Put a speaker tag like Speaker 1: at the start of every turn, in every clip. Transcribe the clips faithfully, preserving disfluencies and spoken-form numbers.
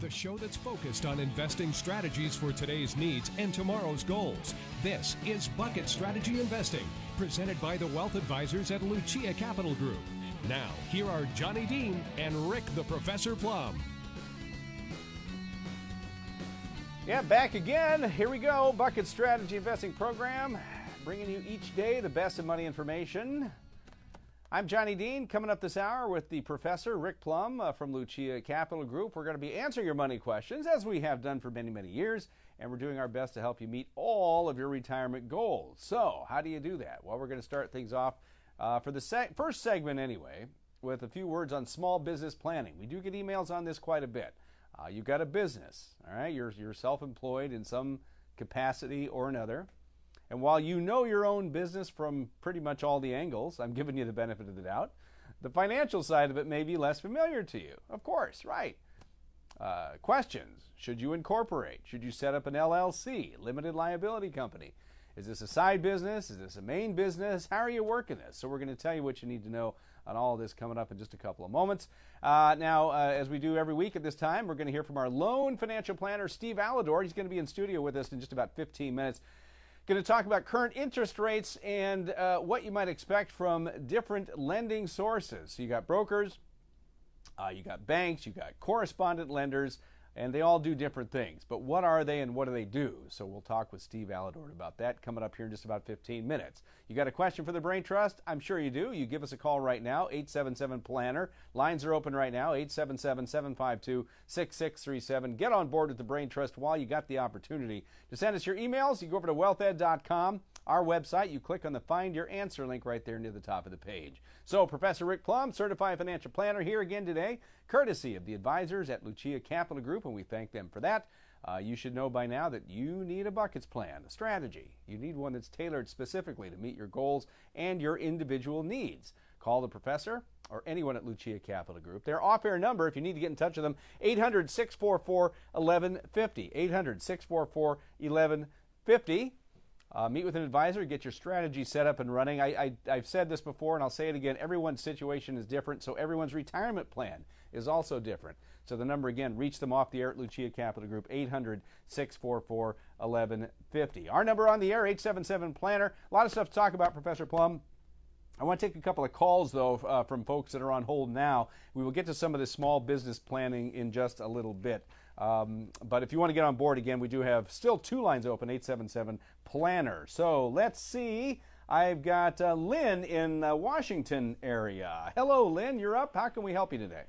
Speaker 1: the show that's focused on investing strategies for today's needs and tomorrow's goals. This is Bucket Strategy Investing, presented by the Wealth Advisors at Lucia Capital Group. Now, here are Johnny Dean and Rick the Professor Plum.
Speaker 2: Yeah, back again. Here we go. Bucket Strategy Investing Program, bringing you each day the best of money information. I'm Johnny Dean, coming up this hour with the Professor Rick Plum uh, from Lucia Capital Group. We're going to be answering your money questions, as we have done for many, many years, and we're doing our best to help you meet all of your retirement goals. So, how do you do that? Well, we're going to start things off uh, for the seg- first segment anyway, with a few words on small business planning. We do get emails on this quite a bit. Uh, you've got a business, all right? You're, you're self-employed in some capacity or another. And while you know your own business from pretty much all the angles, I'm giving you the benefit of the doubt, the financial side of it may be less familiar to you. Of course, right. Uh, questions. Should you incorporate? Should you set up an L L C, limited liability company? Is this a side business? Is this a main business? How are you working this? So we're going to tell you what you need to know on all of this coming up in just a couple of moments. Uh, now, uh, as we do every week at this time, we're going to hear from our lone financial planner, Steve Alador. He's going to be in studio with us in just about fifteen minutes. Going to talk about current interest rates and uh, what you might expect from different lending sources. So you got brokers, uh, you got banks, you got correspondent lenders, and they all do different things. But what are they and what do they do? So we'll talk with Steve Alador about that coming up here in just about fifteen minutes. You got a question for the Brain Trust? I'm sure you do. You give us a call right now, eight seven seven, planner. Lines are open right now, eight seven seven, seven five two, six six three seven. Get on board with the Brain Trust while you got the opportunity to send us your emails. You go over to wealth ed dot com, our website. You click on the Find Your Answer link right there near the top of the page. So Professor Rick Plum, Certified Financial Planner, here again today, courtesy of the advisors at Lucia Capital Group, and we thank them for that. Uh, you should know by now that you need a buckets plan, a strategy. You need one that's tailored specifically to meet your goals and your individual needs. Call the professor or anyone at Lucia Capital Group. Their off-air number, if you need to get in touch with them, eight hundred, six four four, eleven fifty. eight hundred, six four four, eleven fifty. Uh, meet with an advisor, get your strategy set up and running. I, I, I've said this before, and I'll say it again. Everyone's situation is different, so everyone's retirement plan is also different. So the number, again, reach them off the air at Lucia Capital Group, eight hundred, six four four, eleven fifty. Our number on the air, eight seven seven, planner. A lot of stuff to talk about, Professor Plum. I want to take a couple of calls, though, uh, from folks that are on hold now. We will get to some of this small business planning in just a little bit. Um, but if you want to get on board, again, we do have still two lines open, eight seven seven, planner. So let's see. I've got uh, Lynn in uh, Washington area. Hello, Lynn. You're up. How can we help you today?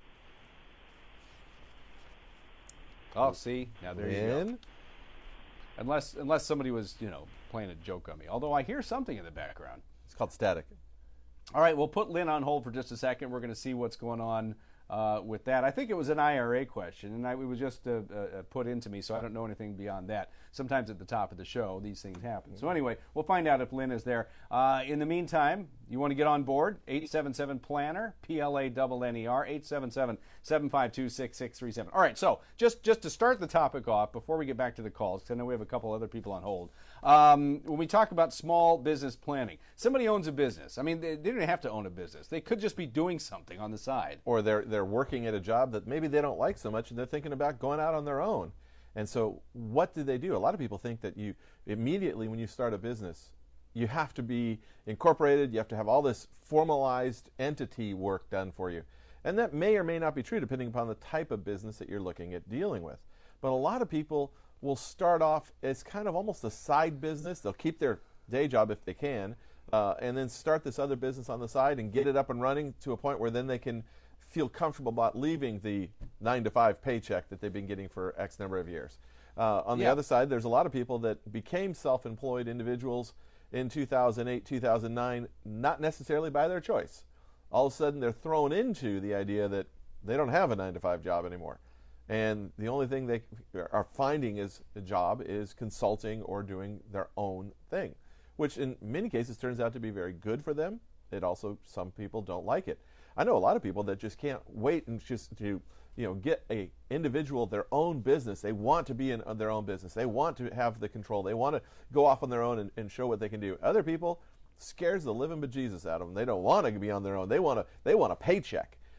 Speaker 2: Oh, see? Now there
Speaker 3: Lynn?
Speaker 2: you go. Unless, unless somebody was, you know, playing a joke on me. Although I hear something in the background.
Speaker 3: It's called static.
Speaker 2: All right, we'll put Lynn on hold for just a second. We're going to see what's going on uh, with that. I think it was an I R A question, and I, it was just uh, uh, put into me, so I don't know anything beyond that. Sometimes at the top of the show, these things happen. So anyway, we'll find out if Lynn is there. Uh, in the meantime, you want to get on board, eight seven seven, planner, P L A N N E R, eight seven seven, seven five two, six six three seven. All right, so just, just to start the topic off, before we get back to the calls, because I know we have a couple other people on hold, um, when we talk about small business planning, somebody owns a business. I mean, they, they don't have to own a business. They could just be doing something on the side.
Speaker 3: Or they're they're working at a job that maybe they don't like so much, and they're thinking about going out on their own. And so what do they do? A lot of people think that you immediately when you start a business, you have to be incorporated, you have to have all this formalized entity work done for you. And that may or may not be true depending upon the type of business that you're looking at dealing with. But a lot of people will start off as kind of almost a side business. They'll keep their day job if they can, uh, and then start this other business on the side and get it up and running to a point where then they can feel comfortable about leaving the nine to five paycheck that they've been getting for X number of years. Uh, on the
Speaker 2: Yeah.
Speaker 3: other side, there's a lot of people that became self-employed individuals in two thousand eight, two thousand nine, not necessarily by their choice. All of a sudden, they're thrown into the idea that they don't have a nine to five job anymore. And the only thing they are finding as a job is consulting or doing their own thing, which in many cases turns out to be very good for them. It also, some people don't like it. I know a lot of people that just can't wait and just to, you know, get a individual their own business. They want to be in their own business. They want to have the control. They want to go off on their own and, and show what they can do. Other people scares the living bejesus out of them. They don't want to be on their own. They want to. They want a paycheck.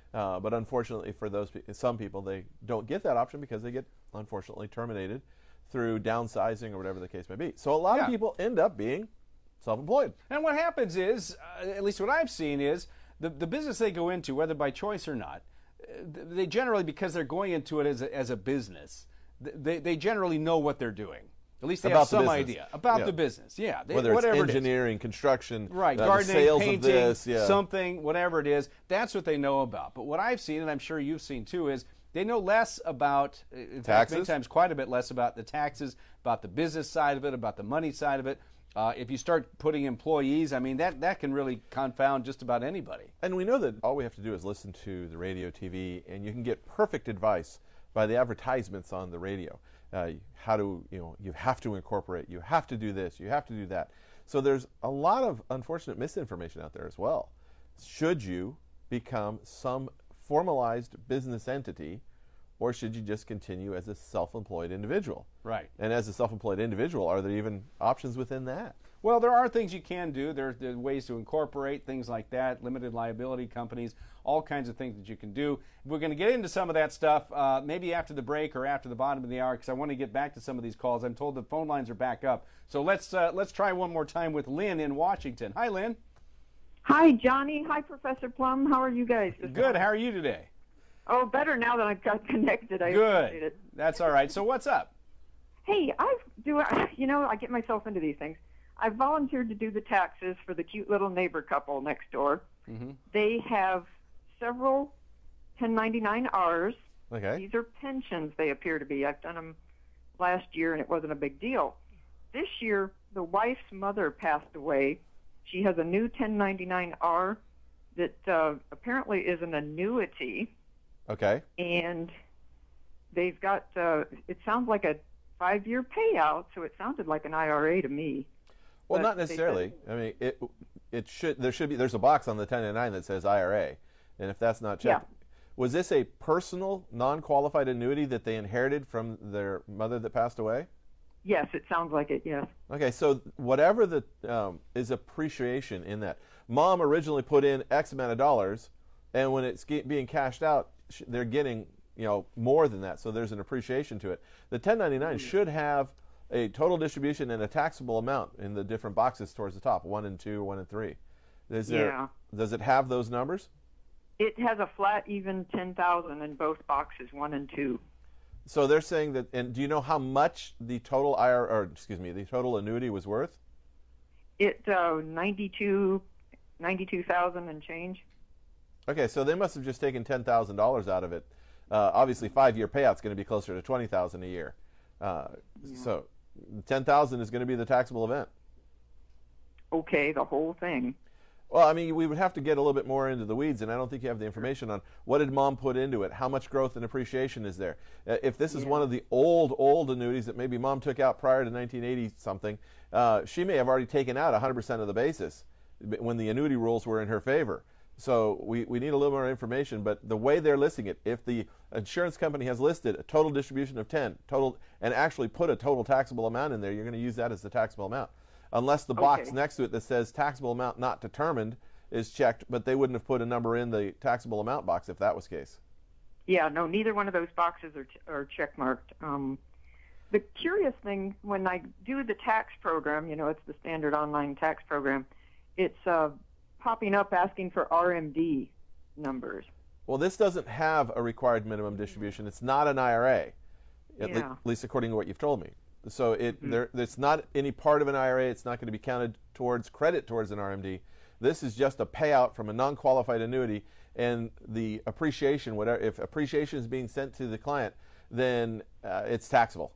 Speaker 3: Uh, but unfortunately for those pe- some people, they don't get that option because they get unfortunately terminated through downsizing or whatever the case may be. So a lot
Speaker 2: Yeah.
Speaker 3: of people end up being self-employed.
Speaker 2: And what happens is, uh, at least what I've seen is, the, the business they go into, whether by choice or not, uh, they generally, because they're going into it as a, as a business, th- they, they generally know what they're doing. At least they
Speaker 3: About
Speaker 2: have
Speaker 3: the
Speaker 2: some
Speaker 3: business.
Speaker 2: idea about
Speaker 3: Yeah.
Speaker 2: the business. Yeah, they,
Speaker 3: Whether it's
Speaker 2: whatever
Speaker 3: engineering, construction,
Speaker 2: it is. Right,
Speaker 3: uh, the
Speaker 2: gardening,
Speaker 3: sales
Speaker 2: painting,
Speaker 3: of this, yeah.
Speaker 2: something, whatever it is, that's what they know about. But what I've seen, and I'm sure you've seen too, is they know less about, in fact, many
Speaker 3: Taxes?
Speaker 2: times quite a bit less about the taxes, about the business side of it, about the money side of it. Uh, if you start putting employees, I mean, that, that can really confound just about anybody.
Speaker 3: And we know that all we have to do is listen to the radio, T V, and you can get perfect advice by the advertisements on the radio. Uh, how to, you know, you have to incorporate, you have to do this, you have to do that. So there's a lot of unfortunate misinformation out there as well. Should you become some formalized business entity, or should you just continue as a self-employed individual?
Speaker 2: Right.
Speaker 3: And as a self-employed individual, are there even options within that?
Speaker 2: Well, there are things you can do. There, there are ways to incorporate, things like that, limited liability companies, all kinds of things that you can do. We're going to get into some of that stuff uh, maybe after the break or after the bottom of the hour, because I want to get back to some of these calls. I'm told the phone lines are back up. So let's uh, let's try one more time with Lynn in Washington. Hi, Lynn.
Speaker 4: Hi, Johnny. Hi, Professor Plum. How are you guys? this
Speaker 2: Good.
Speaker 4: morning?
Speaker 2: How are you today?
Speaker 4: Oh, better now that I've got connected. I
Speaker 2: Good.
Speaker 4: appreciate it.
Speaker 2: That's all right. So what's up?
Speaker 4: Hey, I do. You know, I get myself into these things. I volunteered to do the taxes for the cute little neighbor couple next door.
Speaker 2: Mm-hmm.
Speaker 4: They have several ten ninety-nine R's.
Speaker 3: Okay.
Speaker 4: These are pensions, they appear to be. I've done them last year, and it wasn't a big deal. This year, the wife's mother passed away. She has a new ten ninety-nine R that uh, apparently is an annuity,
Speaker 3: Okay.
Speaker 4: and they've got, uh, it sounds like a five-year payout, so it sounded like an I R A to me.
Speaker 3: Well,
Speaker 4: But
Speaker 3: not
Speaker 4: they
Speaker 3: necessarily. I mean, it it should there should be there's a box on the ten ninety-nine that says I R A, and if that's not checked,
Speaker 4: Yeah.
Speaker 3: was this a personal non-qualified annuity that they inherited from their mother that passed away?
Speaker 4: Yes, it sounds like it, yes.
Speaker 3: Okay, so whatever the um, is appreciation in that, mom originally put in X amount of dollars, and when it's ge- being cashed out, sh- they're getting you know more than that. So there's an appreciation to it. The ten ninety-nine should have a total distribution and a taxable amount in the different boxes towards the top, one and two, one and three. Is there,
Speaker 4: Yeah.
Speaker 3: Does it have those numbers?
Speaker 4: It has a flat, even ten thousand in both boxes, one and two.
Speaker 3: So they're saying that, and do you know how much the total I R, or excuse me, the total annuity was worth?
Speaker 4: It uh, ninety-two, ninety-two thousand and change.
Speaker 3: Okay, so they must have just taken ten thousand dollars out of it. Uh, obviously, five-year payout's going to be closer to twenty thousand dollars a year. Uh,
Speaker 4: Yeah.
Speaker 3: So ten thousand dollars is going to be the taxable event.
Speaker 4: Okay, the whole thing.
Speaker 3: Well, I mean, we would have to get a little bit more into the weeds, and I don't think you have the information on what did mom put into it, how much growth and appreciation is there. Uh, if this is
Speaker 4: Yeah.
Speaker 3: one of the old, old annuities that maybe mom took out prior to nineteen eighty something, uh, she may have already taken out one hundred percent of the basis when the annuity rules were in her favor. So we, we need a little more information, but the way they're listing it, if the insurance company has listed a total distribution of ten, total, and actually put a total taxable amount in there, you're going to use that as the taxable amount. Unless the box
Speaker 4: Okay.
Speaker 3: next to it that says taxable amount not determined is checked, but they wouldn't have put a number in the taxable amount box if that was the case.
Speaker 4: Yeah, no, neither one of those boxes are, ch- are check marked. Um, the curious thing, when I do the tax program, you know, it's the standard online tax program, it's uh, popping up asking for R M D numbers.
Speaker 3: Well, this doesn't have a required minimum distribution. It's not an I R A, at, le-
Speaker 4: Yeah.
Speaker 3: at least according to what you've told me. So it
Speaker 4: Mm-hmm.
Speaker 3: there, it's not any part of an I R A. It's not going to be counted towards credit towards an R M D. This is just a payout from a non-qualified annuity, and the appreciation, whatever, if appreciation is being sent to the client, then uh, it's taxable.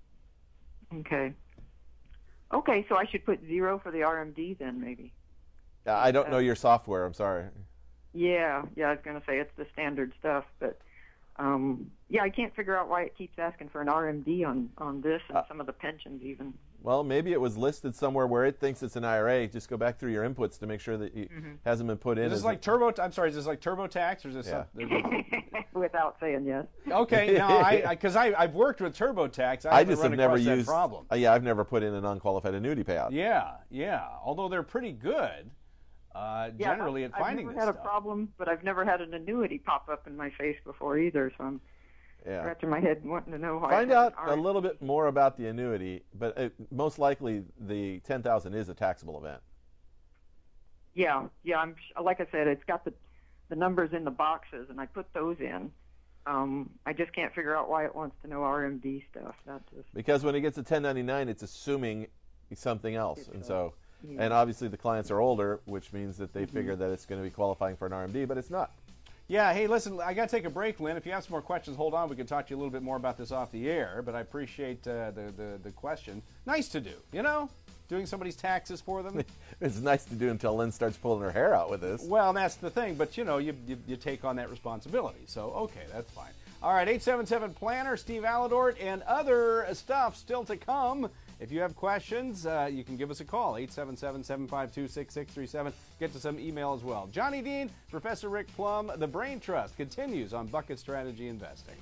Speaker 4: Okay. Okay, so I should put zero for the R M D then, maybe.
Speaker 3: Uh, I don't know your software. I'm sorry.
Speaker 4: Yeah, yeah, I was going to say it's the standard stuff, but um, yeah, I can't figure out why it keeps asking for an R M D on, on this and
Speaker 3: Uh,
Speaker 4: some of the pensions even.
Speaker 3: Well, maybe it was listed somewhere where it thinks it's an I R A. Just go back through your inputs to make sure that it
Speaker 4: Mm-hmm.
Speaker 3: hasn't been put in.
Speaker 2: Is this
Speaker 3: as
Speaker 2: like
Speaker 3: a-
Speaker 2: turbo? I'm sorry. Is this like TurboTax or is this?
Speaker 3: Yeah.
Speaker 2: Some,
Speaker 4: Without saying yes.
Speaker 2: okay. No, I because I, I've worked with TurboTax. I,
Speaker 3: I
Speaker 2: haven't
Speaker 3: just
Speaker 2: run
Speaker 3: have never
Speaker 2: across that
Speaker 3: used.
Speaker 2: problem.
Speaker 3: Uh, yeah, I've never put in a non-qualified annuity payout.
Speaker 2: Yeah, yeah. Although they're pretty good. uh,
Speaker 4: Yeah,
Speaker 2: generally
Speaker 4: I've,
Speaker 2: at finding
Speaker 4: I've
Speaker 2: this
Speaker 4: never had
Speaker 2: stuff.
Speaker 4: a problem, but I've never had an annuity pop up in my face before either. So I'm
Speaker 3: Yeah.
Speaker 4: scratching my head wanting to know how.
Speaker 3: Find
Speaker 4: I
Speaker 3: out
Speaker 4: have
Speaker 3: a
Speaker 4: an
Speaker 3: little bit more about the annuity, but it, most likely the ten thousand is a taxable event.
Speaker 4: Yeah, yeah. I'm like I said, it's got the the numbers in the boxes, and I put those in. Um, I just can't figure out why it wants to know R M D stuff. That just
Speaker 3: Because when it gets to ten ninety-nine, it's assuming something else,
Speaker 4: It's,
Speaker 3: and
Speaker 4: uh,
Speaker 3: so,
Speaker 4: yeah.
Speaker 3: and obviously the clients are older, which means that they
Speaker 4: Mm-hmm.
Speaker 3: figure that it's going to be qualifying for an R M D, but it's not.
Speaker 2: Yeah, hey, listen, I got to take a break, Lynn. If you have some more questions, hold on. We can talk to you a little bit more about this off the air, but I appreciate uh, the, the, the question. Nice to do, you know, doing somebody's taxes for them.
Speaker 3: It's nice to do until Lynn starts pulling her hair out with this.
Speaker 2: Well, that's the thing, but, you know, you, you, you take on that responsibility. So, okay, that's fine. All right, eight seven seven Planner, Steve Aladort, and other stuff still to come. If you have questions, uh, you can give us a call, eight seven seven, seven five two, six six three seven. Get to some email as well. Johnny Dean, Professor Rick Plum, The Brain Trust continues on Bucket Strategy Investing.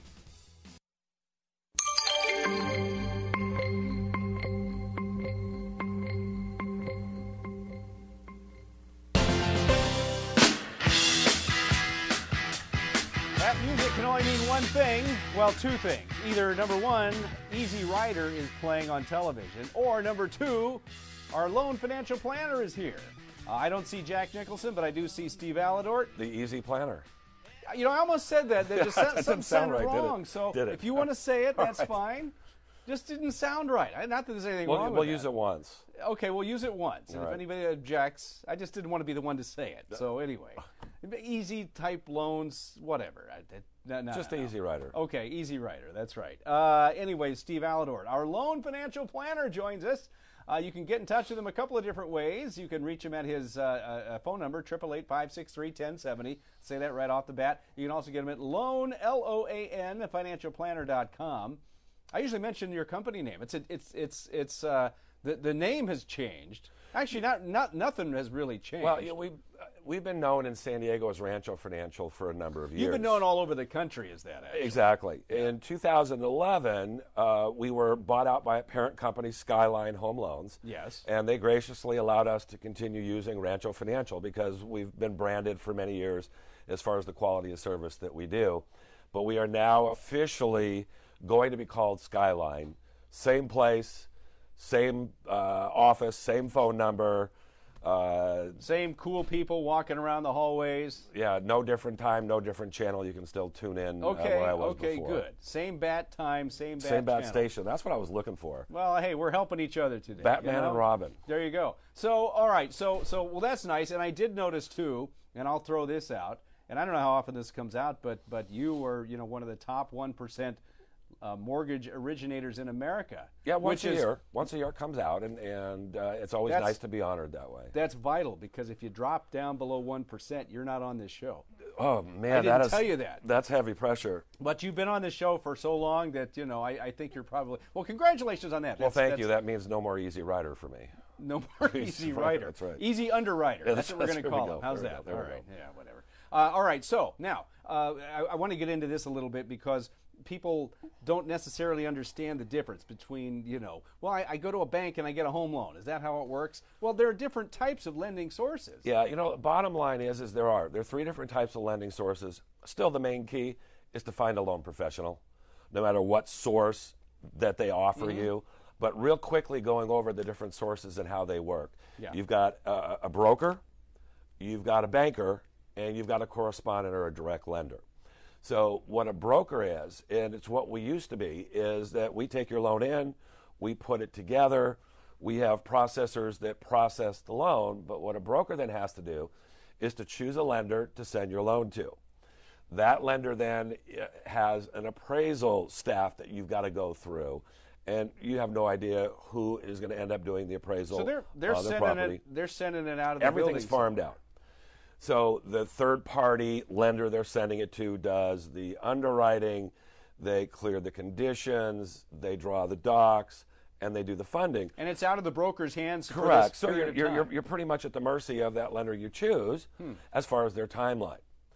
Speaker 2: That music can only mean one thing. Well, two things. Either number one, Easy Rider is playing on television, or number two, our lone financial planner is here. Uh, I don't see Jack Nicholson, but I do see Steve Aladort.
Speaker 5: The Easy Planner.
Speaker 2: You know, I almost said that. That just
Speaker 5: That
Speaker 2: sounded,
Speaker 5: didn't
Speaker 2: something
Speaker 5: sound
Speaker 2: sounded
Speaker 5: right, did it?
Speaker 2: wrong. So
Speaker 5: Did it?
Speaker 2: if you want to say it, that's
Speaker 5: right.
Speaker 2: fine. Just didn't sound right. I- Not that there's anything
Speaker 5: We'll,
Speaker 2: wrong
Speaker 5: we'll
Speaker 2: with
Speaker 5: use
Speaker 2: that.
Speaker 5: it once.
Speaker 2: Okay, we'll use it once. And
Speaker 5: All
Speaker 2: if
Speaker 5: right.
Speaker 2: anybody objects, I just didn't want to be the one to say it. So anyway, easy type loans, whatever. I, I, no, no,
Speaker 5: Just
Speaker 2: no,
Speaker 5: the
Speaker 2: no.
Speaker 5: Easy Rider.
Speaker 2: Okay, Easy Rider. That's right. Uh, anyway, Steve Aladort, our lone financial planner, joins us. Uh, you can get in touch with him a couple of different ways. You can reach him at his uh, uh, phone number, eight eight eight, five six three, one oh seven oh. Say that right off the bat. You can also get him at loan, L O A N, financial planner dot com. I usually mention your company name. It's a, it's it's it's uh, the the name has changed. Actually, not not nothing has really changed.
Speaker 5: Well, you know, we've, uh, we've been known in San Diego as Rancho Financial for a number of years.
Speaker 2: You've been known all over the country as that. Actually.
Speaker 5: Exactly. In two thousand eleven, uh, we were bought out by a parent company, Skyline Home Loans.
Speaker 2: Yes.
Speaker 5: And they graciously allowed us to continue using Rancho Financial because we've been branded for many years as far as the quality of service that we do. But we are now officially going to be called Skyline. Same place, same uh, office, same phone number. Uh,
Speaker 2: Same cool people walking around the hallways.
Speaker 5: yeah, no different time, no different channel. You can still tune in uh,
Speaker 2: Okay,
Speaker 5: where I was
Speaker 2: okay,
Speaker 5: before.
Speaker 2: good. Same bat time, same bat
Speaker 5: Same bat
Speaker 2: channel.
Speaker 5: station. That's what I was looking for.
Speaker 2: Well, hey, we're helping each other today.
Speaker 5: Batman
Speaker 2: you know?
Speaker 5: and Robin.
Speaker 2: There you go. So, all right. So, so well, that's nice. And I did notice too, and I'll throw this out. And I don't know how often this comes out, but but you were, you know, one of the top one percent uh, mortgage originators in America.
Speaker 5: Yeah, once
Speaker 2: which
Speaker 5: a
Speaker 2: is,
Speaker 5: year. Once a year it comes out, and, and uh, it's always
Speaker 2: That's-
Speaker 5: nice to be honored that way.
Speaker 2: That's vital because if you drop down below one percent, you're not on this show.
Speaker 5: Oh, man,
Speaker 2: I didn't
Speaker 5: that is,
Speaker 2: tell you that.
Speaker 5: That's heavy pressure.
Speaker 2: But you've been on this show for so long that, you know, I, I think you're probably, well, congratulations on that.
Speaker 5: Well,
Speaker 2: That's-
Speaker 5: thank
Speaker 2: that's-
Speaker 5: you. That means no more Easy Rider for me.
Speaker 2: No more
Speaker 5: Easy
Speaker 2: easy
Speaker 5: Rider,
Speaker 2: rider.
Speaker 5: that's right.
Speaker 2: Easy underwriter.
Speaker 5: Yeah,
Speaker 2: that's,
Speaker 5: that's-
Speaker 2: what we're going to
Speaker 5: there we
Speaker 2: call
Speaker 5: go.
Speaker 2: him. How's
Speaker 5: There we
Speaker 2: that?
Speaker 5: go. There
Speaker 2: All
Speaker 5: we
Speaker 2: right.
Speaker 5: go.
Speaker 2: Yeah, whatever. Uh, all right. So now uh, I, I want to get into this a little bit because people don't necessarily understand the difference between, you know, well, I, I go to a bank and I get a home loan. Is that how it works? Well, there are different types of lending sources.
Speaker 5: Yeah, you know, bottom line is, is there are. There are three different types of lending sources. Still, the main key is to find a loan professional, no matter what source that they offer
Speaker 2: Mm-hmm.
Speaker 5: you. But real quickly going over the different sources and how they work.
Speaker 2: Yeah.
Speaker 5: You've got a, a broker, you've got a banker, and you've got a correspondent or a direct lender. So what a broker is, and it's what we used to be, is that we take your loan in, we put it together, we have processors that process the loan, but what a broker then has to do is to choose a lender to send your loan to. That lender then uh, has an appraisal staff that you've got to go through, and you have no idea who is going to end up doing the appraisal
Speaker 2: So they're they're
Speaker 5: on the
Speaker 2: sending
Speaker 5: property.
Speaker 2: it they're sending it out of the
Speaker 5: Everything's
Speaker 2: buildings.
Speaker 5: farmed out. So the third-party lender they're sending it to does the underwriting, they clear the conditions, they draw the docs, and they do the funding.
Speaker 2: And it's out of the broker's hands. For
Speaker 5: Correct.
Speaker 2: this
Speaker 5: So
Speaker 2: period
Speaker 5: you're,
Speaker 2: of
Speaker 5: you're,
Speaker 2: time.
Speaker 5: you're, you're pretty much at the mercy of that lender you choose as far as their timeline.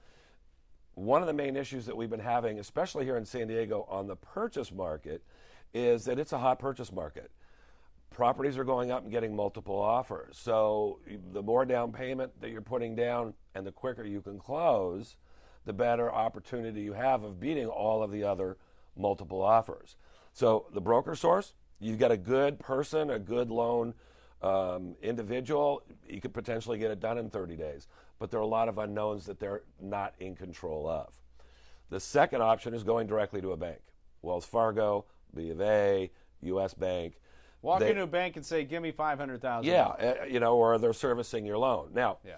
Speaker 5: One of the main issues that we've been having, especially here in San Diego on the purchase market, is that it's a hot purchase market. properties are going up and getting multiple offers. So the more down payment that you're putting down and the quicker you can close, the better opportunity you have of beating all of the other multiple offers. So the broker source, you've got a good person, a good loan um, individual, you could potentially get it done in thirty days. But there are a lot of unknowns that they're not in control of. The second option is going directly to a bank. Wells Fargo, B of A, U S Bank.
Speaker 2: Walk
Speaker 5: They-
Speaker 2: into a bank and say, give me five hundred thousand dollars.
Speaker 5: Yeah, uh, you know, or they're servicing your loan. Now,
Speaker 2: Yeah.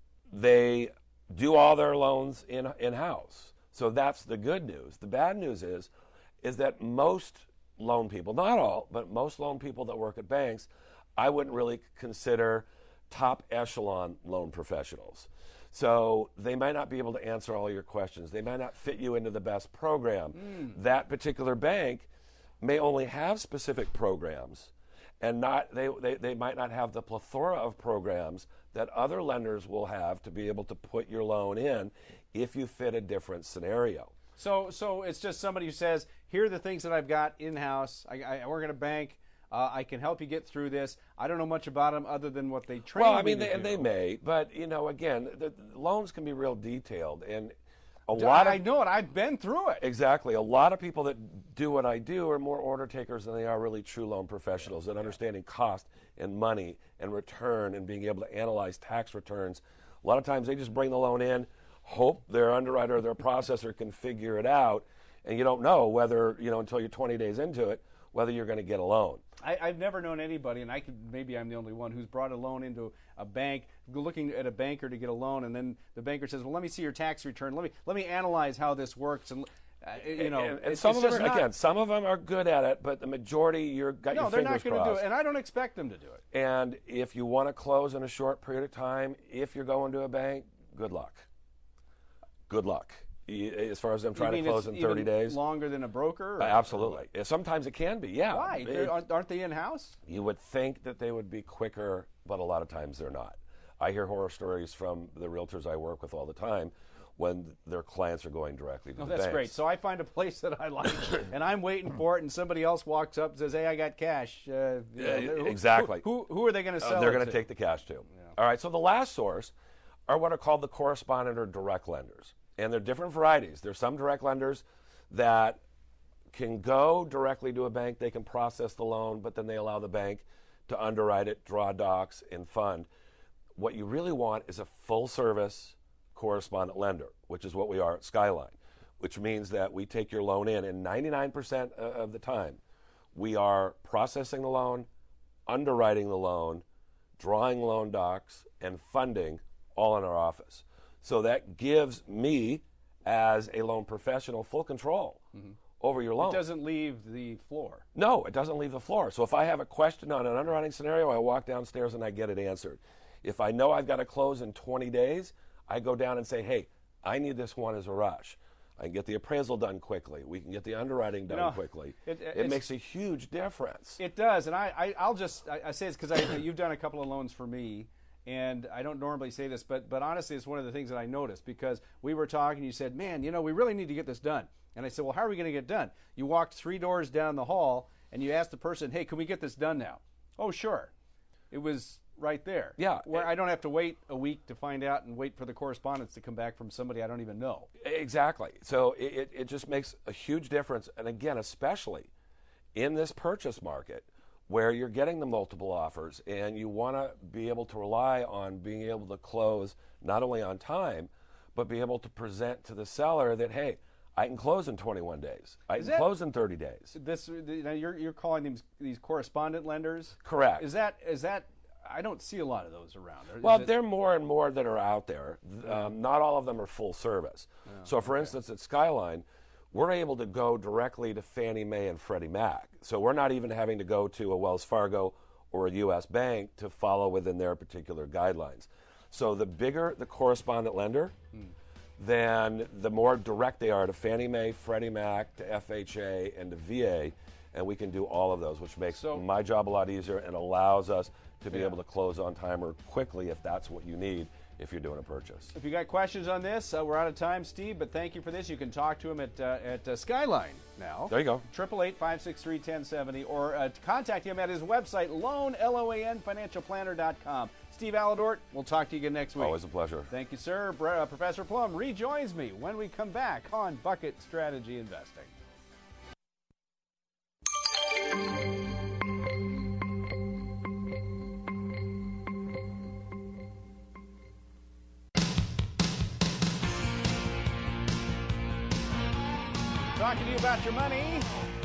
Speaker 5: they do all their loans in in-house. So that's the good news. The bad news is is that most loan people, not all, but most loan people that work at banks, I wouldn't really consider top echelon loan professionals. So they might not be able to answer all your questions. They might not fit you into the best program.
Speaker 2: Mm.
Speaker 5: That particular bank may only have specific programs, and not they, they, they might not have the plethora of programs that other lenders will have to be able to put your loan in if you fit a different scenario.
Speaker 2: So, so it's just somebody who says, here are the things that I've got in-house. I, I work at a bank. Uh, I can help you get through this. I don't know much about them other than what they train
Speaker 5: Well, I
Speaker 2: me
Speaker 5: mean,
Speaker 2: to
Speaker 5: they,
Speaker 2: do.
Speaker 5: they may, but, you know, again, the, the loans can be real detailed, and a
Speaker 2: I,
Speaker 5: lot of...
Speaker 2: I know it. I've been through it.
Speaker 5: Exactly. A lot of people that do what I do are more order takers than they are really true loan professionals and understanding cost and money and return and being able to analyze tax returns. A lot of times they just bring the loan in, hope their underwriter or their processor can figure it out, and you don't know whether, you know, until you're twenty days into it, whether you're going to get a loan.
Speaker 2: I, I've never known anybody, and I could maybe I'm the only one who's brought a loan into a bank, looking at a banker to get a loan, and then the banker says, "Well, let me see your tax return. Let me let me analyze how this works." And uh, you know,
Speaker 5: and, and
Speaker 2: it's,
Speaker 5: some
Speaker 2: it's
Speaker 5: of them,
Speaker 2: just
Speaker 5: are,
Speaker 2: not,
Speaker 5: again, some of them are good at it, but the majority, you're got
Speaker 2: no,
Speaker 5: your
Speaker 2: they're
Speaker 5: fingers
Speaker 2: not going to do
Speaker 5: crossed.
Speaker 2: it, and I don't expect them to do it.
Speaker 5: And if you want to close in a short period of time, if you're going to a bank, good luck. Good luck. Y- As far as them trying
Speaker 2: You
Speaker 5: to
Speaker 2: mean
Speaker 5: close
Speaker 2: it's
Speaker 5: in thirty
Speaker 2: even
Speaker 5: days.
Speaker 2: longer than a broker? Or,
Speaker 5: Uh, Absolutely. Yeah, sometimes it can be, yeah.
Speaker 2: Why?
Speaker 5: It-
Speaker 2: They're- aren't, aren't they in-house?
Speaker 5: you would think that they would be quicker, but a lot of times they're not. I hear horror stories from the realtors I work with all the time when their clients are going directly to
Speaker 2: Oh,
Speaker 5: the
Speaker 2: that's
Speaker 5: banks.
Speaker 2: great. So I find a place that I like, and I'm waiting for it, and somebody else walks up and says, "Hey, I got cash." Uh, you
Speaker 5: Yeah,
Speaker 2: know, who-
Speaker 5: exactly.
Speaker 2: Who, who, who are they going to
Speaker 5: Uh,
Speaker 2: sell?
Speaker 5: they're
Speaker 2: it
Speaker 5: going to take the cash too. All right, so the last source are what are called the correspondent or direct lenders. And they're different varieties. There's some direct lenders that can go directly to a bank. They can process the loan, but then they allow the bank to underwrite it, draw docs, and fund. What you really want is a full-service correspondent lender, which is what we are at Skyline, which means that we take your loan in, and ninety-nine percent of the time, we are processing the loan, underwriting the loan, drawing loan docs, and funding all in our office. So that gives me, as a loan professional, full control over your loan.
Speaker 2: It doesn't leave the floor.
Speaker 5: No, it doesn't leave the floor. So if I have a question on an underwriting scenario, I walk downstairs and I get it answered. If I know I've got to close in twenty days, I go down and say, hey, I need this one as a rush. I can get the appraisal done quickly. We can get the underwriting done
Speaker 2: know,
Speaker 5: quickly.
Speaker 2: it-
Speaker 5: It,
Speaker 2: it's-
Speaker 5: makes a huge difference.
Speaker 2: It does, and I, I I'll just I, I say this because I you've done a couple of loans for me, and I don't normally say this, but but honestly, it's one of the things that I noticed because we were talking. You said, "Man, you know, we really need to get this done," and I said, "Well, how are we going to get it done?" You walked three doors down the hall, and you asked the person, "Hey, can we get this done now?" "Oh, sure." It was right there.
Speaker 5: Yeah.
Speaker 2: Where I don't have to wait a week to find out and wait for the correspondence to come back from somebody I don't even know.
Speaker 5: Exactly. So it, it, it just makes a huge difference. And again, especially in this purchase market where you're getting the multiple offers and you want to be able to rely on being able to close not only on time, but be able to present to the seller that, hey, I can close in twenty-one days. I
Speaker 2: Is
Speaker 5: can
Speaker 2: that-
Speaker 5: close in thirty days.
Speaker 2: This you know, you're you're calling these these correspondent lenders.
Speaker 5: Correct.
Speaker 2: Is that is that? I don't see a lot of those around. Is
Speaker 5: Well,
Speaker 2: it-
Speaker 5: there are more and more that are out there. Um, not all of them are full service. So, for instance, at Skyline, we're able to go directly to Fannie Mae and Freddie Mac. So we're not even having to go to a Wells Fargo or a U S bank to follow within their particular guidelines. So the bigger the correspondent lender, then the more direct they are to Fannie Mae, Freddie Mac, to F H A, and to V A, and we can do all of those, which makes
Speaker 2: So-
Speaker 5: my job a lot easier and allows us to be
Speaker 2: Yeah.
Speaker 5: able to close on time or quickly if that's what you need if you're doing a purchase.
Speaker 2: If you got questions on this, uh, we're out of time, Steve, but thank you for this. You can talk to him at uh, at uh, Skyline now.
Speaker 5: There you go.
Speaker 2: eight eight eight, five six three, one oh seven oh, or uh, contact him at his website, loan, L O A N, financial planner dot com. Steve Alledort, we'll talk to you again next week.
Speaker 5: Always a pleasure.
Speaker 2: Thank you, sir. Bre- uh, Professor Plum rejoins me when we come back on Bucket Strategy Investing. Talking to you about your money.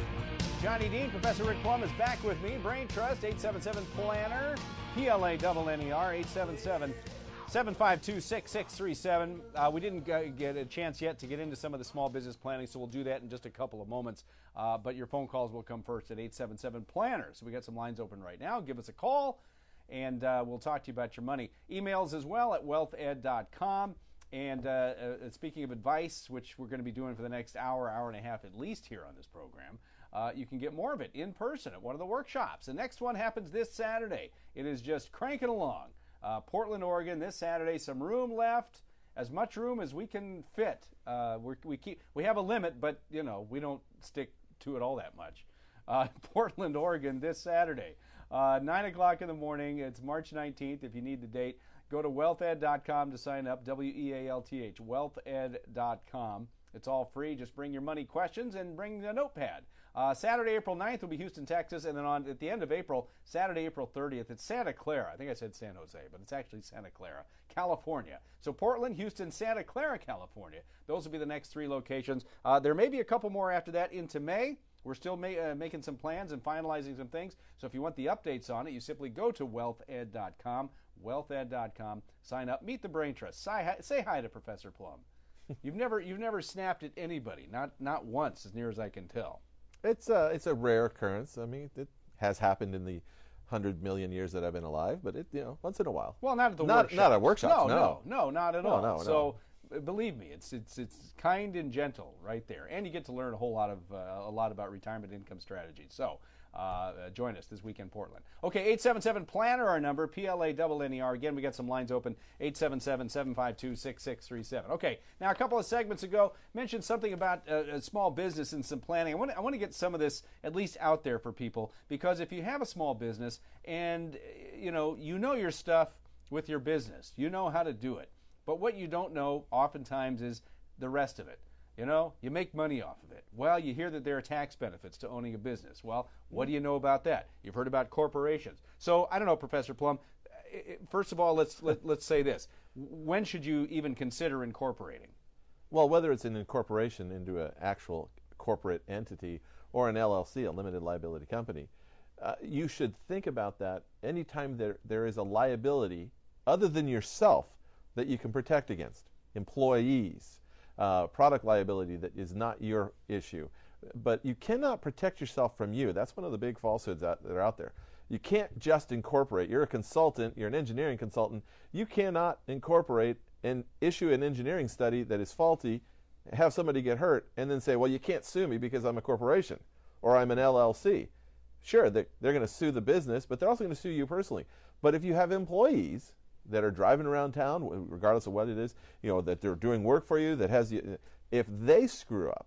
Speaker 2: Johnny Dean, Professor Rick Plum is back with me. Brain Trust, eight seven seven, planner, P L A N N E R, eight seven seven, seven five two, six six three seven. Uh, we didn't g- get a chance yet to get into some of the small business planning, so we'll do that in just a couple of moments. Uh, but your phone calls will come first at eight seven seven, planner. So we got some lines open right now. Give us a call, and uh, we'll talk to you about your money. Emails as well at wealth ed dot com. And uh, uh, speaking of advice, which we're going to be doing for the next hour, hour and a half at least here on this program, uh, you can get more of it in person at one of the workshops. The next one happens this Saturday. It is just cranking along. Uh, Portland, Oregon, this Saturday. Some room left, as much room as we can fit. Uh, we're, we keep we have a limit, but you know we don't stick to it all that much. Uh, Portland, Oregon, this Saturday, uh, nine o'clock in the morning. It's March nineteenth. If you need the date, go to wealth ed dot com to sign up, W E A L T H, wealth ed dot com. It's all free. Just bring your money questions and bring the notepad. Uh, Saturday, April ninth will be Houston, Texas, and then on at the end of April, Saturday, April thirtieth, it's Santa Clara. I think I said San Jose, but it's actually Santa Clara, California. So Portland, Houston, Santa Clara, California. Those will be the next three locations. Uh, there may be a couple more after that into May. We're still ma- uh, making some plans and finalizing some things. So if you want the updates on it, you simply go to wealth ed dot com, wealth ed dot com, sign up, meet the Brain Trust. Say hi, say hi to Professor Plum. You've never you've never snapped at anybody, not not once, as near as I can tell.
Speaker 3: It's a, it's a rare occurrence. I mean, it has happened in the hundred million years that I've been alive, but it, you know, once in a while.
Speaker 2: Well, not at the
Speaker 3: not,
Speaker 2: workshop.
Speaker 3: Not at workshops,
Speaker 2: no.
Speaker 3: no.
Speaker 2: No, no, not at
Speaker 3: no,
Speaker 2: all.
Speaker 3: No, no,
Speaker 2: so uh, believe me, it's it's it's kind and gentle right there, and you get to learn a whole lot of uh, a lot about retirement income strategies. So uh, uh, join us this week in Portland. Okay, eight seven seven, planner our number, P L A N N E R. Again, we got some lines open, eight seven seven, seven five two, six six three seven. Okay, now a couple of segments ago, mentioned something about uh, a small business and some planning. I want to, I want to get some of this at least out there for people, because if you have a small business and you know you know your stuff with your business, you know how to do it, but what you don't know oftentimes is the rest of it. You know, you make money off of it. Well, you hear that there are tax benefits to owning a business. Well, what do you know about that? You've heard about corporations. So, I don't know, Professor Plum, first of all, let's let, let's say this. When should you even consider incorporating?
Speaker 3: Well, whether it's an incorporation into an actual corporate entity or an L L C, a limited liability company, uh, you should think about that anytime there, there is a liability other than yourself that you can protect against. Employees, Uh, product liability that is not your issue. But you cannot protect yourself from you. That's one of the big falsehoods out, that are out there. You can't just incorporate. You're a consultant, you're an engineering consultant. You cannot incorporate and issue an engineering study that is faulty, have somebody get hurt, and then say, well, you can't sue me because I'm a corporation or I'm an L L C. Sure, they're, they're going to sue the business, but they're also going to sue you personally. But if you have employees that are driving around town, regardless of what it is, you know, that they're doing work for you, that has you, if they screw up,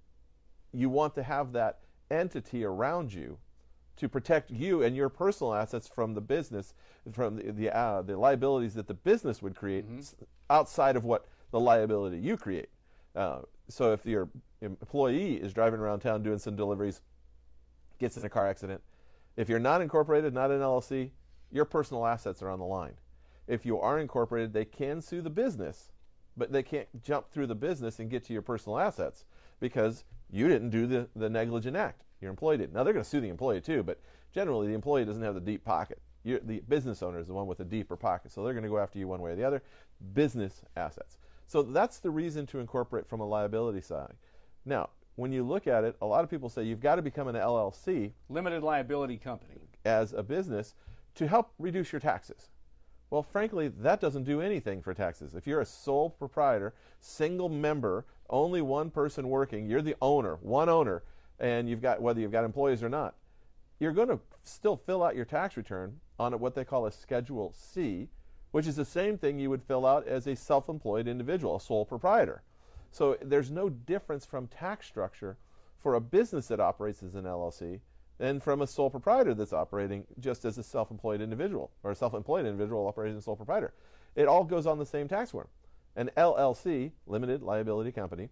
Speaker 3: you want to have that entity around you to protect you and your personal assets from the business, from the the, uh, the liabilities that the business would create mm-hmm. outside of what the liability you create. Uh, so if your employee is driving around town doing some deliveries, gets in a car accident, if you're not incorporated, not an L L C, your personal assets are on the line. If you are incorporated, they can sue the business, but they can't jump through the business and get to your personal assets because you didn't do the, the negligent act. Your employee did. Now, they're going to sue the employee too, but generally the employee doesn't have the deep pocket. You're, the business owner is the one with the deeper pocket, so they're going to go after you one way or the other. Business assets. So that's the reason to incorporate from a liability side. Now, when you look at it, a lot of people say you've got to become an L L C,
Speaker 2: limited liability company,
Speaker 3: as a business to help reduce your taxes. Well, frankly, that doesn't do anything for taxes. If you're a sole proprietor, single member, only one person working, you're the owner, one owner, and you've got, whether you've got employees or not, you're going to still fill out your tax return on what they call a Schedule C, which is the same thing you would fill out as a self-employed individual, a sole proprietor. So there's no difference from tax structure for a business that operates as an L L C than from a sole proprietor that's operating just as a self-employed individual, or a self-employed individual operating as a sole proprietor. It all goes on the same tax form. An L L C, limited liability company,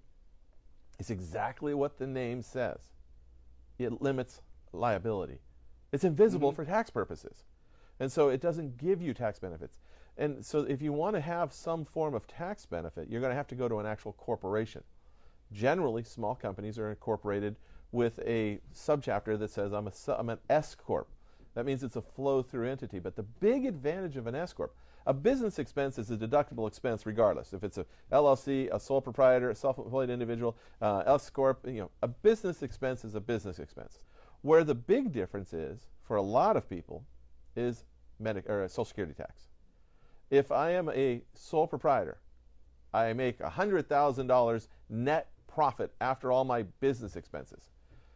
Speaker 3: is exactly what the name says. It limits liability. It's invisible mm-hmm. for tax purposes. And so it doesn't give you tax benefits. And so if you want to have some form of tax benefit, you're going to have to go to an actual corporation. Generally, small companies are incorporated with a subchapter that says, I'm, a, I'm an S corp. That means it's a flow-through entity. But the big advantage of an S corp, a business expense is a deductible expense regardless. If it's a L L C, a sole proprietor, a self-employed individual, uh, S corp, you know, a business expense is a business expense. Where the big difference is, for a lot of people, is Medi- or Social Security tax. If I am a sole proprietor, I make one hundred thousand dollars net profit after all my business expenses.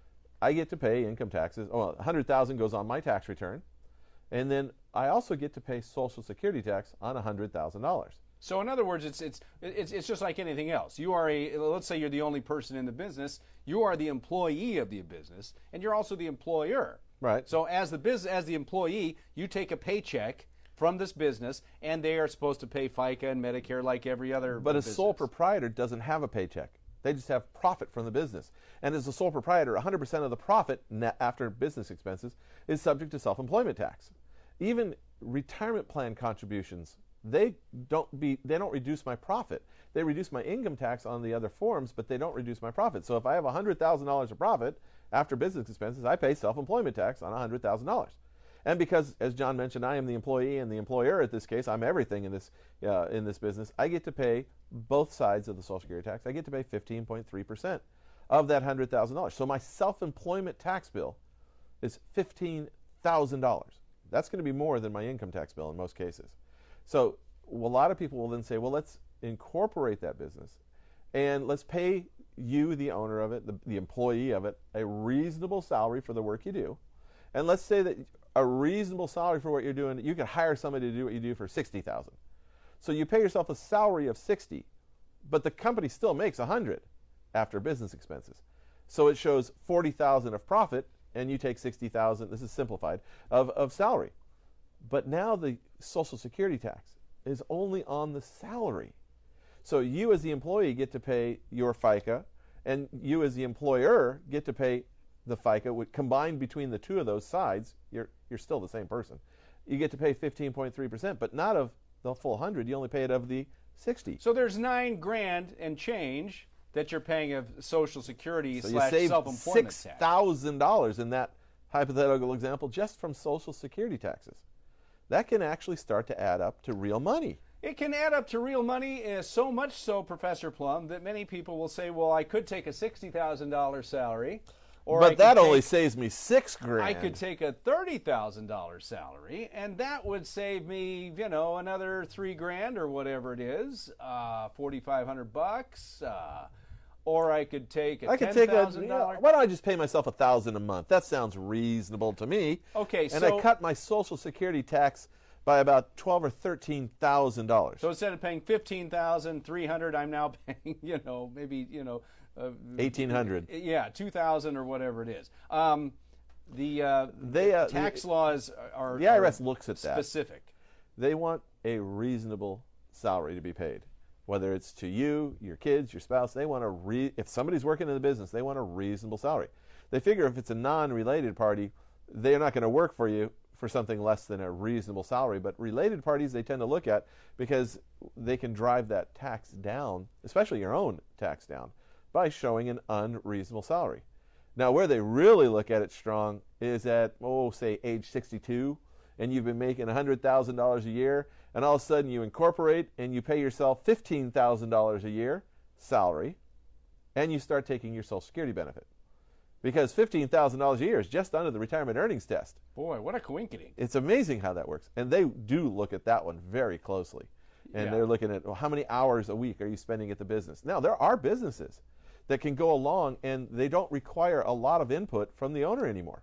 Speaker 3: I get to pay income taxes. Oh, well, one hundred thousand dollars goes on my tax return. And then I also get to pay Social Security tax on one hundred thousand dollars.
Speaker 2: So in other words, it's it's it's it's just like anything else. You are a let's say you're the only person in the business. You are the employee of the business, and you're also the employer.
Speaker 3: Right.
Speaker 2: So as the business, as the employee, you take a paycheck from this business, and they are supposed to pay FICA and Medicare like every other
Speaker 3: But a
Speaker 2: business.
Speaker 3: sole proprietor doesn't have a paycheck. They just have profit from the business. And as a sole proprietor, one hundred percent of the profit net after business expenses is subject to self-employment tax. Even retirement plan contributions, they don't be they don't reduce my profit. They reduce my income tax on the other forms, but they don't reduce my profit. So if I have one hundred thousand dollars of profit after business expenses, I pay self-employment tax on one hundred thousand dollars. And because, as John mentioned, I am the employee and the employer at this case, I'm everything in this uh, in this business, I get to pay both sides of the Social Security tax. I get to pay fifteen point three percent of that one hundred thousand dollars. So my self-employment tax bill is fifteen thousand dollars. That's going to be more than my income tax bill in most cases. So a lot of people will then say, well, let's incorporate that business and let's pay you, the owner of it, the, the employee of it, a reasonable salary for the work you do. And let's say that a reasonable salary for what you're doing, you can hire somebody to do what you do for sixty thousand dollars. So you pay yourself a salary of sixty, but the company still makes one hundred after business expenses. So it shows forty thousand of profit, and you take sixty thousand, this is simplified, of, of salary. But now the Social Security tax is only on the salary. So you as the employee get to pay your FICA, and you as the employer get to pay the FICA. Combined between the two of those sides, you're, you're still the same person. You get to pay fifteen point three percent, but not of the full one hundred, you only pay it of the sixty.
Speaker 2: So there's nine grand and change that you're paying of Social Security
Speaker 3: so
Speaker 2: slash self-employment tax.
Speaker 3: six thousand dollars in that hypothetical example just from Social Security taxes. That can actually start to add up to real money.
Speaker 2: It can add up to real money, uh, so much so, Professor Plum, that many people will say, well, I could take a sixty thousand dollars salary. Or
Speaker 3: but
Speaker 2: I
Speaker 3: that
Speaker 2: take,
Speaker 3: only saves me six grand.
Speaker 2: I could take a thirty thousand dollars salary, and that would save me, you know, another three grand or whatever it is, uh, forty-five hundred bucks. Uh, or I could take a
Speaker 3: I could
Speaker 2: ten
Speaker 3: take
Speaker 2: thousand
Speaker 3: a.
Speaker 2: dollars.
Speaker 3: Yeah, why don't I just pay myself a thousand a month? That sounds reasonable to me.
Speaker 2: Okay,
Speaker 3: and
Speaker 2: so
Speaker 3: I cut my Social Security tax by about twelve or thirteen thousand dollars.
Speaker 2: So instead of paying fifteen thousand three hundred, I'm now paying, you know, maybe you know. Uh,
Speaker 3: eighteen hundred.
Speaker 2: Yeah, two thousand or whatever it is. Um, the uh,
Speaker 3: they, uh,
Speaker 2: tax
Speaker 3: the,
Speaker 2: laws are
Speaker 3: the I R S
Speaker 2: are
Speaker 3: looks at that.
Speaker 2: Specific.
Speaker 3: They want a reasonable salary to be paid, whether it's to you, your kids, your spouse. They want a re- if somebody's working in the business, they want a reasonable salary. They figure if it's a non-related party, they're not going to work for you for something less than a reasonable salary. But related parties, they tend to look at because they can drive that tax down, especially your own tax down, by showing an unreasonable salary. Now, where they really look at it strong is at, oh, say, age sixty-two, and you've been making one hundred thousand dollars a year, and all of a sudden you incorporate and you pay yourself fifteen thousand dollars a year salary, and you start taking your Social Security benefit. Because fifteen thousand dollars a year is just under the retirement earnings test.
Speaker 2: Boy, what a coinkydink.
Speaker 3: It's amazing how that works. And they do look at that one very closely. And
Speaker 2: yeah.
Speaker 3: they're looking at, well, how many hours a week are you spending at the business? Now, there are businesses that can go along and they don't require a lot of input from the owner anymore.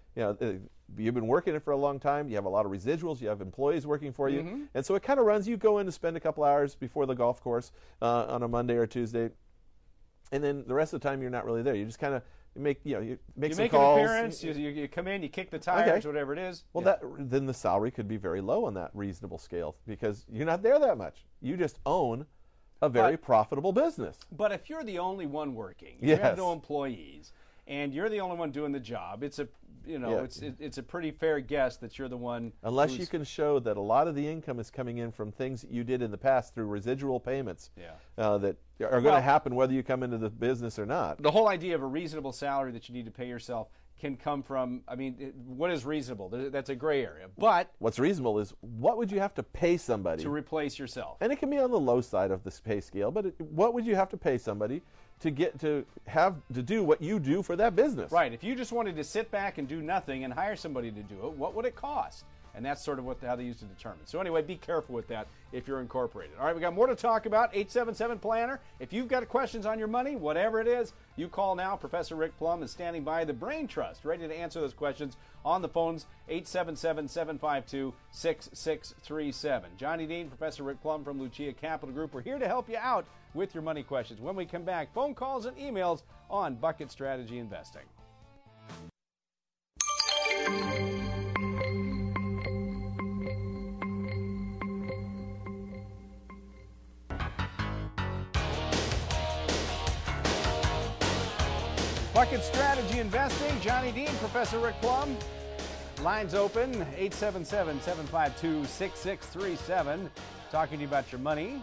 Speaker 3: you know, uh, you've been working it for a long time. You have a lot of residuals. You have employees working for you.
Speaker 2: Mm-hmm.
Speaker 3: And so it kind of runs. You go in to spend a couple hours before the golf course uh, on a Monday or Tuesday. And then the rest of the time, you're not really there. You just kind of make, you know, you make
Speaker 2: You
Speaker 3: some
Speaker 2: make
Speaker 3: calls.
Speaker 2: an appearance, you, you, you come in, you kick the tires,
Speaker 3: Okay.
Speaker 2: whatever it is.
Speaker 3: Well,
Speaker 2: Yeah.
Speaker 3: that then the salary could be very low on that reasonable scale because you're not there that much. You just own a very
Speaker 2: But-
Speaker 3: profitable business.
Speaker 2: But if you're the only one working, you have
Speaker 3: Yes.
Speaker 2: no employees, and you're the only one doing the job, it's a you know
Speaker 3: Yeah.
Speaker 2: it's it, it's a pretty fair guess that you're the one.
Speaker 3: Unless
Speaker 2: who's-
Speaker 3: you can show that a lot of the income is coming in from things that you did in the past through residual payments
Speaker 2: Yeah.
Speaker 3: uh, that are going
Speaker 2: Well-
Speaker 3: to happen whether you come into the business or not.
Speaker 2: The whole idea of a reasonable salary that you need to pay yourself can come from. I mean, it, what is reasonable? There- That's a gray area. But
Speaker 3: What's reasonable is what would you have to pay somebody?
Speaker 2: to replace yourself.
Speaker 3: And it can be on the low side of this pay scale, but it, what would you have to pay somebody to get to have to do what you do for that business?
Speaker 2: Right. If you just wanted to sit back and do nothing and hire somebody to do it, what would it cost? And that's sort of what how they used to determine. So anyway, be careful with that if you're incorporated. All right, we got more to talk about. eight seven seven planner. If you've got questions on your money, whatever it is, you call now. Professor Rick Plum is standing by, the Brain Trust, ready to answer those questions on the phones. eight seven seven, seven five two, six six three seven. Johnny Dean, Professor Rick Plum from Lucia Capital Group. We're here to help you out with your money questions. When we come back, phone calls and emails on Bucket Strategy Investing. Bucket Strategy Investing, Johnny Dean, Professor Rick Plum. Lines open, eight seven seven, seven five two, six six three seven. Talking to you about your money.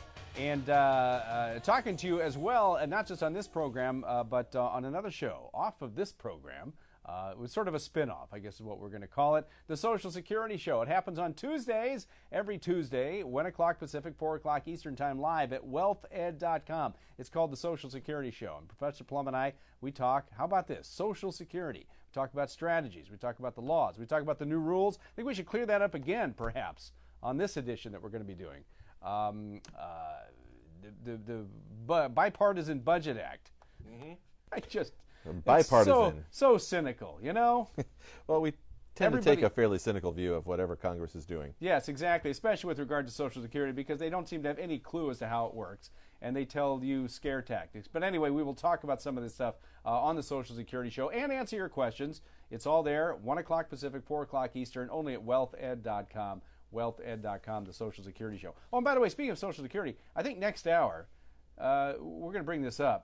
Speaker 2: And uh, uh, talking to you as well, and not just on this program, uh, but uh, on another show off of this program. Uh, it was sort of a spin-off, I guess is what we're going to call it. The Social Security Show. It happens on Tuesdays, every Tuesday, one o'clock Pacific, four o'clock Eastern Time, live at wealth ed dot com. It's called the Social Security Show. And Professor Plum and I, we talk, how about this? Social Security. We talk about strategies. We talk about the laws. We talk about the new rules. I think we should clear that up again, perhaps, on this edition that we're going to be doing. Um, uh, the, the, the bu- Bipartisan Budget Act. Mm-hmm. I just...
Speaker 3: Bipartisan.
Speaker 2: So, so cynical, you know?
Speaker 3: Well, we tend
Speaker 2: Everybody-
Speaker 3: to take a fairly cynical view of whatever Congress is doing.
Speaker 2: Yes, exactly, especially with regard to Social Security, because they don't seem to have any clue as to how it works, and they tell you scare tactics. But anyway, we will talk about some of this stuff uh, on the Social Security Show and answer your questions. It's all there, one o'clock Pacific, four o'clock Eastern, only at wealth ed dot com. wealth ed dot com, the Social Security Show. Oh, and by the way, speaking of Social Security, I think next hour, uh, we're going to bring this up.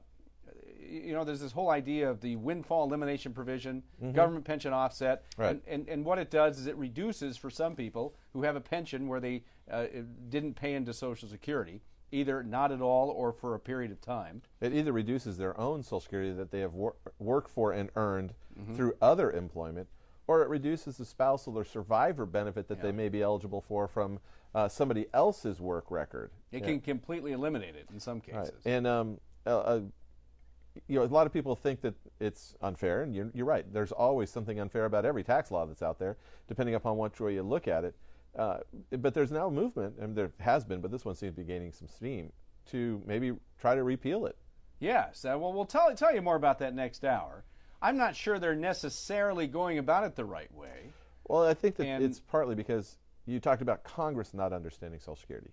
Speaker 2: You know, there's this whole idea of the windfall elimination provision, mm-hmm. government pension offset,
Speaker 3: right.
Speaker 2: and, and, and what it does is it reduces for some people who have a pension where they uh, didn't pay into Social Security, either not at all or for a period of time.
Speaker 3: It either reduces their own Social Security that they have wor- worked for and earned
Speaker 2: mm-hmm.
Speaker 3: through other employment, or it reduces the spousal or survivor benefit that
Speaker 2: yeah.
Speaker 3: they may be eligible for from uh, somebody else's work record.
Speaker 2: It
Speaker 3: yeah.
Speaker 2: can completely eliminate it in some cases.
Speaker 3: Right. And um, uh, uh, you know, a lot of people think that it's unfair, and you're, you're right. There's always something unfair about every tax law that's out there, depending upon which way you look at it. Uh, but there's now a movement, and there has been, but this one seems to be gaining some steam, to maybe try to repeal it.
Speaker 2: Yes. Uh, well, we'll tell, tell you more about that next hour. I'm not sure they're necessarily going about it the right way.
Speaker 3: Well, I think that
Speaker 2: And-
Speaker 3: it's partly because you talked about Congress not understanding Social Security.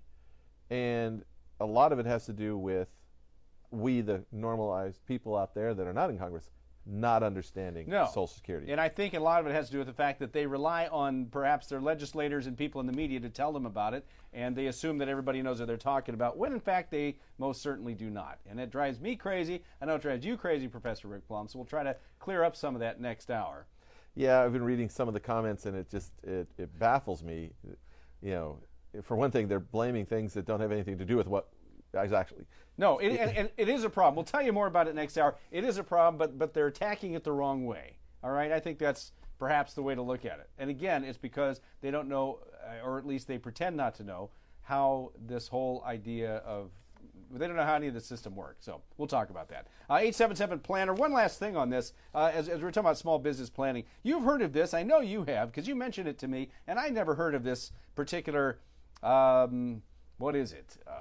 Speaker 3: And a lot of it has to do with we, the normalized people out there that are not in Congress, not understanding
Speaker 2: No.
Speaker 3: Social Security.
Speaker 2: And I think a lot of it has to do with the fact that they rely on perhaps their legislators and people in the media to tell them about it, and they assume that everybody knows what they're talking about, when in fact they most certainly do not. And it drives me crazy. I know it drives you crazy, Professor Rick Plum, so we'll try to clear up some of that next hour.
Speaker 3: Yeah, I've been reading some of the comments, and it just it, it baffles me. You know, for one thing, they're blaming things that don't have anything to do with what is actually.
Speaker 2: No, it, and, and it is a problem. We'll tell you more about it next hour. It is a problem, but but they're attacking it the wrong way. All right, I think that's perhaps the way to look at it. And again, it's because they don't know, uh, or at least they pretend not to know, how this whole idea of they don't know how any of the system works. So we'll talk about that. Uh, eight seven seven planner. One last thing on this, uh, as, as we're talking about small business planning. You've heard of this. I know you have because you mentioned it to me, and I never heard of this particular. Um, what is it? Uh,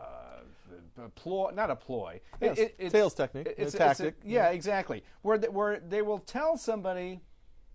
Speaker 2: a ploy, not a ploy.
Speaker 3: Yes,
Speaker 2: It- it-
Speaker 3: sales technique,
Speaker 2: It's,
Speaker 3: a
Speaker 2: it's
Speaker 3: tactic.
Speaker 2: a- yeah, exactly. Where they, where they will tell somebody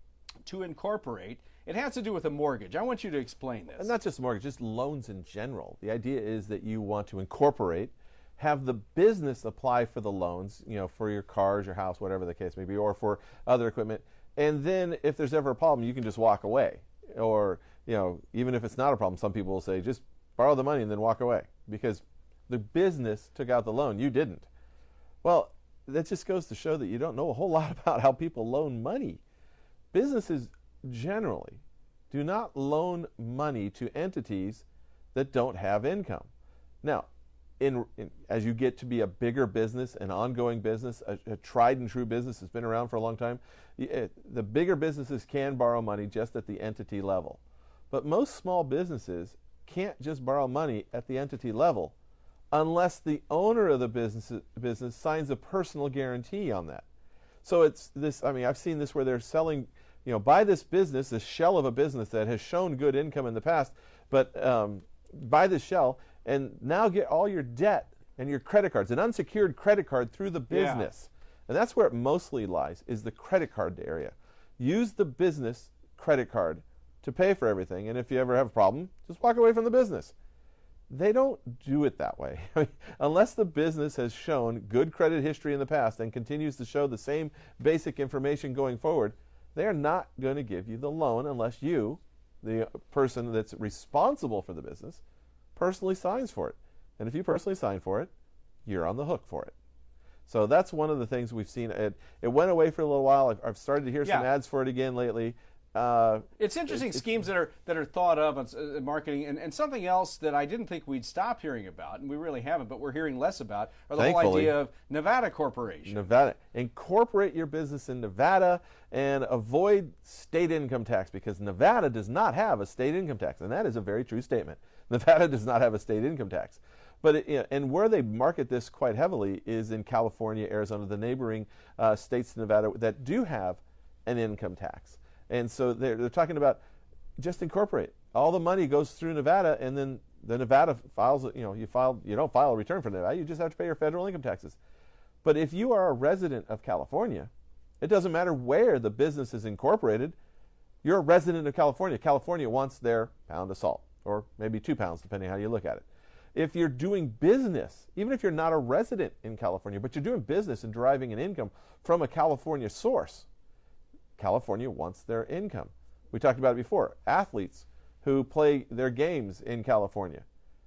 Speaker 2: to incorporate. It has to do with a mortgage. I want you to explain this.
Speaker 3: And not just mortgage, just loans in general. The idea is that you want to incorporate, have the business apply for the loans, you know, for your cars, your house, whatever the case may be, or for other equipment. And then if there's ever a problem, you can just walk away. Or, you know, even if it's not a problem, some people will say, just borrow the money and then walk away because the business took out the loan. You didn't. Well, that just goes to show that you don't know a whole lot about how people loan money. Businesses generally do not loan money to entities that don't have income. Now, in, in, as you get to be a bigger business, an ongoing business, a, a tried and true business that's been around for a long time, it, the bigger businesses can borrow money just at the entity level. But most small businesses can't just borrow money at the entity level unless the owner of the business, business signs a personal guarantee on that. So it's this, I mean, I've seen this where they're selling, you know, buy this business, this shell of a business that has shown good income in the past, but um, buy this shell and now get all your debt and your credit cards, an unsecured credit card through the business. Yeah. And that's where it mostly lies, is the credit card area. Use the business credit card to pay for everything, and if you ever have a problem, just walk away from the business. They don't do it that way. Unless the business has shown good credit history in the past and continues to show the same basic information going forward, they are not going to give you the loan unless you, the person that's responsible for the business, personally signs for it. And if you personally sign for it, you're on the hook for it. So that's one of the things we've seen. It, it went away for a little while. I've, I've started to hear yeah. some ads for it again lately. Uh,
Speaker 2: it's interesting it's, schemes that are that are thought of in uh, marketing, and, and something else that I didn't think we'd stop hearing about, and we really haven't, but we're hearing less about, are the whole idea of Nevada Corporation.
Speaker 3: Nevada. Incorporate your business in Nevada and avoid state income tax, because Nevada does not have a state income tax, and that is a very true statement. Nevada does not have a state income tax. But it, you know, and where they market this quite heavily is in California, Arizona, the neighboring uh, states to Nevada that do have an income tax. And so they're, they're talking about just incorporate. All the money goes through Nevada, and then the Nevada files, you know, you file, you don't file a return for Nevada, you just have to pay your federal income taxes. But if you are a resident of California, it doesn't matter where the business is incorporated, you're a resident of California. California wants their pound of salt, or maybe two pounds, depending on how you look at it. If you're doing business, even if you're not a resident in California, but you're doing business and deriving an income from a California source, California wants their income. We talked about it before. Athletes who play their games in California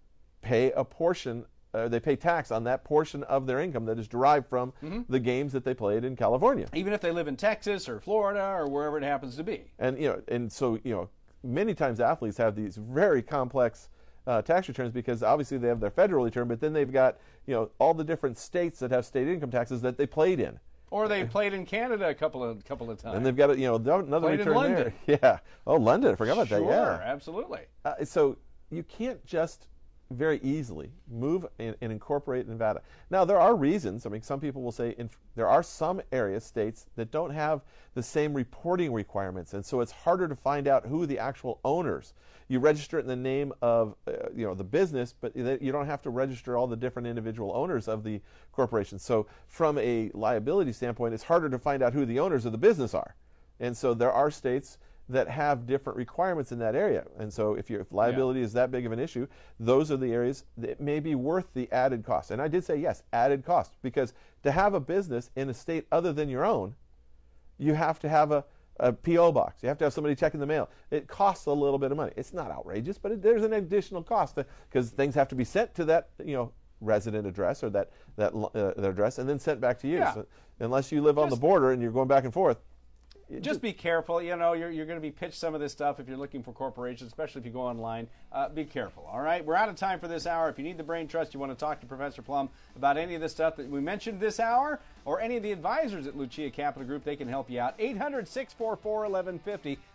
Speaker 3: pay a portion, uh, they pay tax on that portion of their income that is derived from mm-hmm. the games that they played in California.
Speaker 2: Even if they live in Texas or Florida or wherever it happens to be.
Speaker 3: And you know, and so you know, many times athletes have these very complex uh, tax returns because obviously they have their federal return, but then they've got you know all the different states that have state income taxes that they played in.
Speaker 2: Or they played in Canada a couple of couple of times.
Speaker 3: And they've got, you know, another
Speaker 2: played
Speaker 3: return
Speaker 2: in London.
Speaker 3: there. Yeah. Oh, London. I forgot about
Speaker 2: sure,
Speaker 3: that. Yeah.
Speaker 2: Sure, absolutely.
Speaker 3: Uh, so you can't just very easily move and, and incorporate Nevada. Now, there are reasons. I mean, some people will say in, there are some areas, states, that don't have the same reporting requirements, and so it's harder to find out who the actual owners. You register it in the name of, uh, you know, the business, but you don't have to register all the different individual owners of the corporation. So from a liability standpoint, it's harder to find out who the owners of the business are. And so there are states that have different requirements in that area. And so if, if liability yeah. is that big of an issue, those are the areas that may be worth the added cost. And I did say, yes, added cost, because to have a business in a state other than your own, you have to have a a P O box. You have to have somebody checking the mail. It costs a little bit of money. It's not outrageous, but it, there's an additional cost because things have to be sent to that, you know, resident address or that that uh, address and then sent back to you.
Speaker 2: Yeah.
Speaker 3: So unless you live
Speaker 2: just,
Speaker 3: on the border and you're going back and forth.
Speaker 2: Just, just be careful. You know, you're, you're going to be pitched some of this stuff if you're looking for corporations, especially if you go online. Uh, be careful, all right? We're out of time for this hour. If you need the brain trust, you want to talk to Professor Plum about any of this stuff that we mentioned this hour or any of the advisors at Lucia Capital Group, they can help you out. eight hundred, six four four, eleven fifty.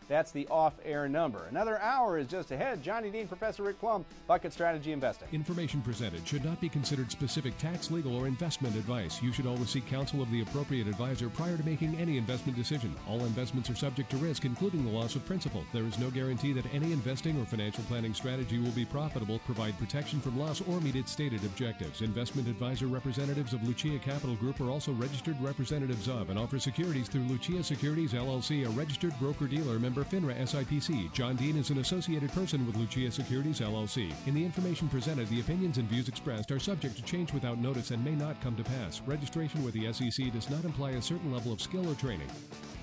Speaker 2: That's the off-air number. Another hour is just ahead. Johnny Dean, Professor Rick Plum, Bucket Strategy Investing.
Speaker 1: Information presented should not be considered specific tax, legal, or investment advice. You should always seek counsel of the appropriate advisor prior to making any investment decision. All investments are subject to risk, including the loss of principal. There is no guarantee that any investing or financial planning strategy will be profitable, provide protection from loss, or meet its stated objectives. Investment advisor representatives of Lucia Capital Group are also registered representatives of and offer securities through Lucia Securities, L L C, a registered broker-dealer, member FINRA S I P C. John Dean is an associated person with Lucia Securities, L L C. In the information presented, the opinions and views expressed are subject to change without notice and may not come to pass. Registration with the S E C does not imply a certain level of skill or training.